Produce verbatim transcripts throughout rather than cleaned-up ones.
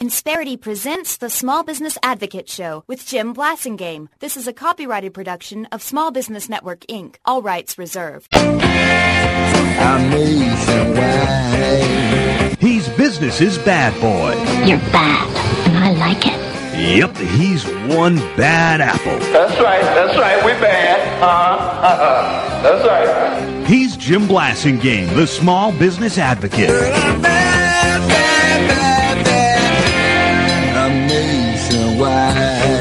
Insperity presents the Small Business Advocate Show with Jim Blasingame. This is a copyrighted production of Small Business Network, Incorporated. All rights reserved. Amazing way. He's business's bad boy. You're bad, and I like it. Yep, he's one bad apple. That's right, that's right, we bad. Uh-huh, uh-huh. That's right. He's Jim Blasingame, the Small Business Advocate. Bad, bad, bad, bad. Amazing way.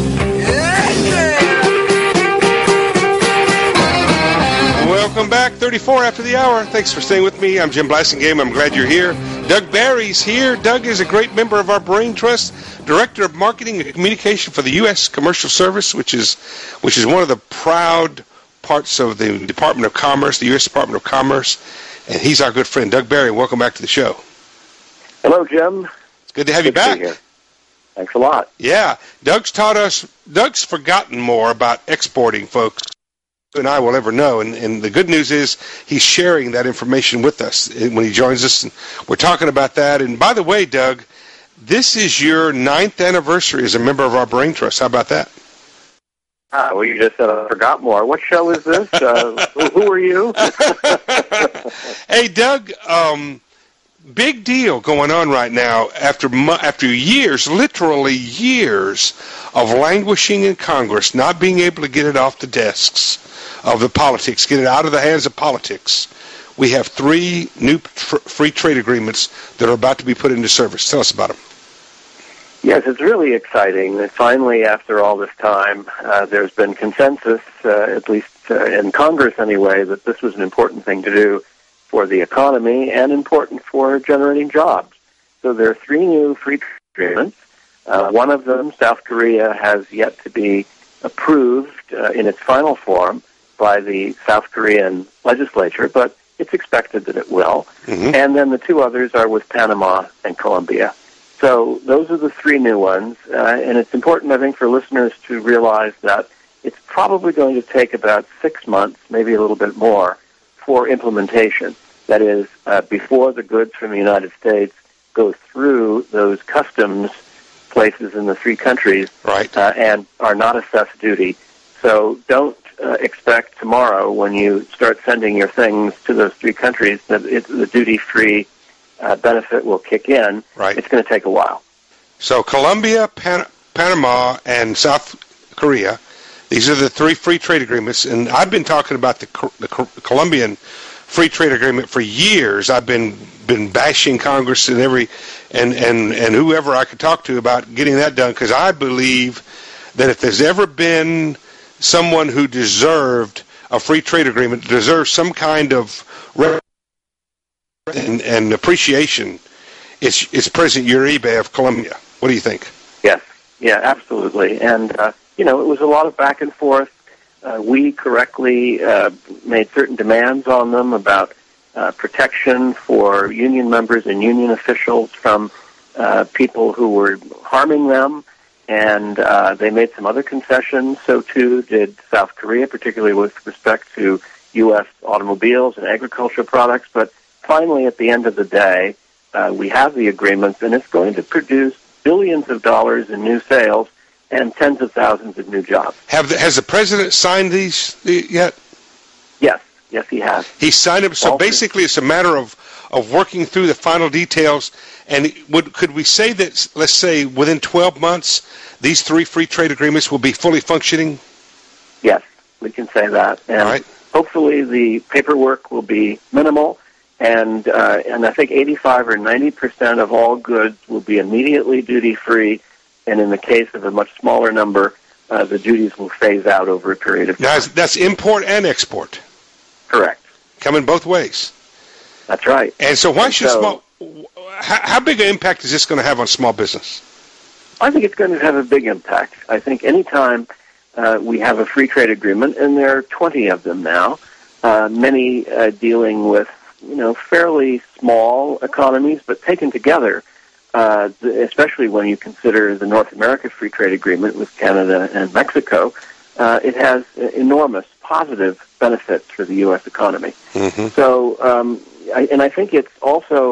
Welcome back, thirty-four after the hour. Thanks for staying with me. I'm Jim Blasingame. I'm glad you're here. Doug Barry's here. Doug is a great member of our Brain Trust, Director of Marketing and Communication for the U S Commercial Service, which is which is one of the proud parts of the Department of Commerce, the U S Department of Commerce, and he's our good friend. Doug Barry, welcome back to the show. Hello, Jim. It's good to have good you back. Here. Thanks a lot. Yeah, Doug's taught us, Doug's forgotten more about exporting, folks, than I will ever know, and, and the good news is he's sharing that information with us when he joins us. And we're talking about that. And by the way, Doug, this is your ninth anniversary as a member of our Brain Trust. How about that? Ah, well, you just said I forgot more. What show is this? Uh, who are you? Hey, Doug, um, big deal going on right now after after years, literally years, of languishing in Congress, not being able to get it off the desks of the politics, get it out of the hands of politics. We have three new tr- free trade agreements that are about to be put into service. Tell us about them. Yes, it's really exciting that finally, after all this time, uh, there's been consensus, uh, at least uh, in Congress anyway, that this was an important thing to do for the economy and important for generating jobs. So there are three new free trade agreements. Uh, one of them, South Korea, has yet to be approved uh, in its final form by the South Korean legislature, but it's expected that it will. Mm-hmm. And then the two others are with Panama and Colombia. So those are the three new ones, uh, and it's important, I think, for listeners to realize that it's probably going to take about six months, maybe a little bit more, for implementation. That is, uh, before the goods from the United States go through those customs places in the three countries, right, uh, and are not assessed duty. So don't uh, expect tomorrow when you start sending your things to those three countries that it, the duty-free uh, benefit will kick in. Right. It's going to take a while. So Colombia, Pan- Panama, and South Korea, these are the three free trade agreements, and I've been talking about the, the Colombian free trade agreement for years. I've been been bashing Congress and every and, and, and whoever I could talk to about getting that done, because I believe that if there's ever been someone who deserved a free trade agreement, deserves some kind of rep- and, and appreciation, it's, it's President Uribe of Colombia. What do you think? Yes, yeah, absolutely. And, uh, you know, it was a lot of back and forth. Uh, we correctly uh, made certain demands on them about uh, protection for union members and union officials from uh, people who were harming them, and uh, they made some other concessions. So, too, did South Korea, particularly with respect to U S automobiles and agricultural products. But finally, at the end of the day, uh, we have the agreements, and it's going to produce billions of dollars in new sales and tens of thousands of new jobs. Have the, has the president signed these yet? Yes, yes, he has. He signed them. So All basically, it's a matter of, of working through the final details. And would could we say that, let's say, within twelve months, these three free trade agreements will be fully functioning? Yes, we can say that. And All right. Hopefully, the paperwork will be minimal, and uh, and I think eighty-five or ninety percent of all goods will be immediately duty free. And in the case of a much smaller number, uh, the duties will phase out over a period of time. Now, that's import and export. Correct. Coming both ways. That's right. And so why and should so, small... How, how big an impact is this going to have on small business? I think it's going to have a big impact. I think any time uh, we have a free trade agreement, and there are twenty of them now, uh, many uh, dealing with, you know, fairly small economies, but taken together, Uh, especially when you consider the North America Free Trade Agreement with Canada and Mexico, uh, it has enormous positive benefits for the U S economy. Mm-hmm. So, um, I, and I think it's also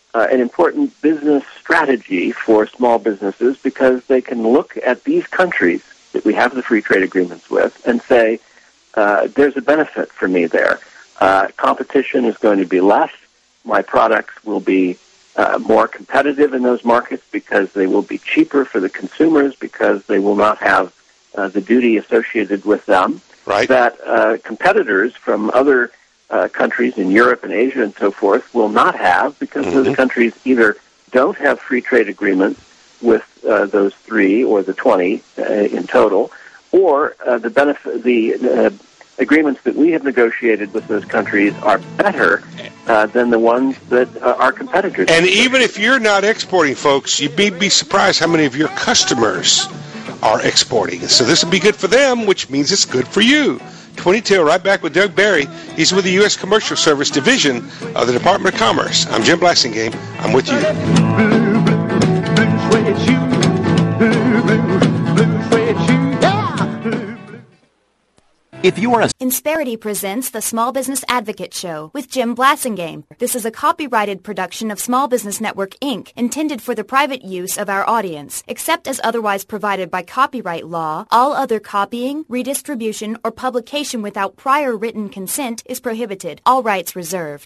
uh, an important business strategy for small businesses because they can look at these countries that we have the free trade agreements with and say, uh, there's a benefit for me there. Uh, competition is going to be less. My products will be uh, more competitive in those markets because they will be cheaper for the consumers because they will not have uh, the duty associated with them. Right. That uh, competitors from other uh, countries in Europe and Asia and so forth will not have because mm-hmm. those countries either don't have free trade agreements with uh, those three or the twenty uh, in total, or uh, the benefit, the uh, agreements that we have negotiated with those countries are better uh, than the ones that uh, our competitors. And even if you're not exporting, folks, you'd be, be surprised how many of your customers are exporting. So this will be good for them, which means it's good for you. twenty-two, right back with Doug Barry. He's with the U S Commercial Service Division of the Department of Commerce. I'm Jim Blassingame. I'm with you. Blue, blue, blue suede shoe. Blue, blue, blue suede shoe. Yeah! Blue, blue. If you are a Insperity presents the Small Business Advocate Show with Jim Blassingame. This is a copyrighted production of Small Business Network, Incorporated, intended for the private use of our audience. Except as otherwise provided by copyright law, all other copying, redistribution, or publication without prior written consent is prohibited. All rights reserved.